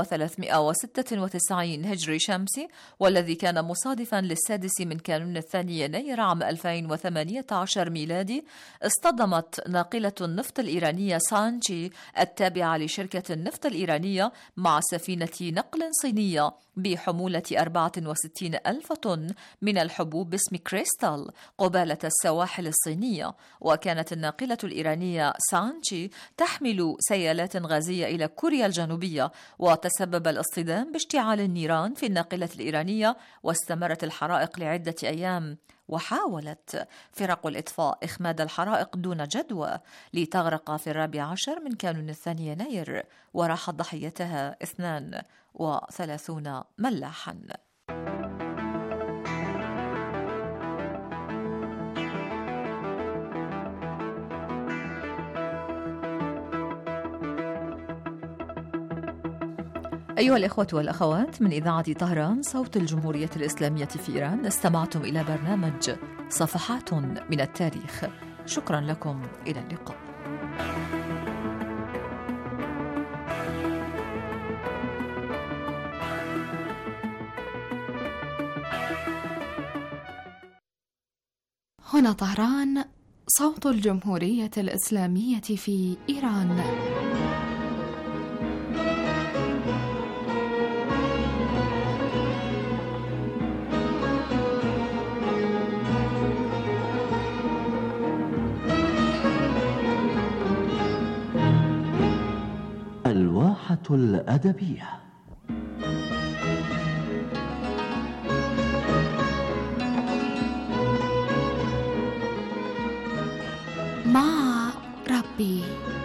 Speaker 13: 1396 هجري شمسي، والذي كان مصادفا للسادس من كانون الثاني يناير عام 2018 ميلادي، اصطدمت ناقلة النفط الإيرانية سانجي التابعة لشركة النفط الإيرانية مع سفينة نقل صينية بحمولة 64 ألف طن من الحبوب باسم كريستال قبالة السواحل الصينية. وكانت الناقلة الإيرانية سانجي تحمل سيالات غازية إلى كوريا الجنوبية، وتسبب الاصطدام باشتعال النيران في الناقلة الإيرانية، واستمرت الحرائق لعدة أيام. وحاولت فرق الإطفاء إخماد الحرائق دون جدوى لتغرق في 14 من كانون الثاني يناير، وراح ضحيتها 32 ملاحا. أيها الإخوة والأخوات، من إذاعة طهران صوت الجمهورية الإسلامية في إيران، استمعتم إلى برنامج صفحات من التاريخ. شكرا لكم، إلى اللقاء.
Speaker 14: هنا طهران صوت الجمهورية الإسلامية في إيران.
Speaker 12: الواحة الأدبية.
Speaker 14: مع ربي.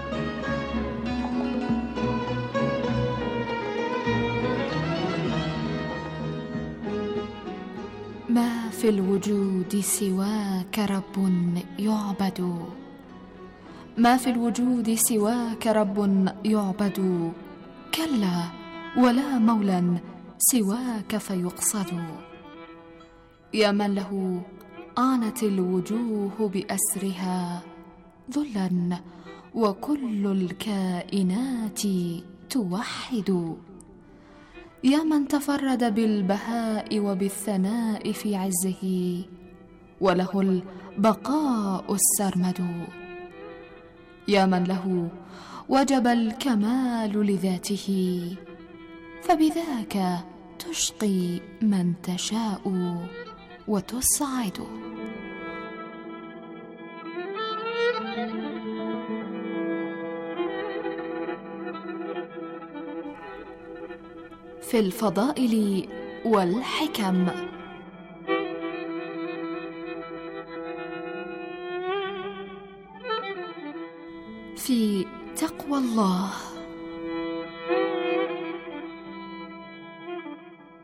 Speaker 14: ما في الوجود سواك رب يعبد، ما في الوجود سواك رب يعبد، كلا ولا مولى سواك فيقصد. يا من له آنت الوجوه بأسرها ذلا، وكل الكائنات توحد. يا من تفرد بالبهاء وبالثناء في عزه، وله البقاء السرمد. يا من له وجب الكمال لذاته، فبذاك تشقي من تشاء وتسعد. في الفضائل والحكم. في تقوى الله.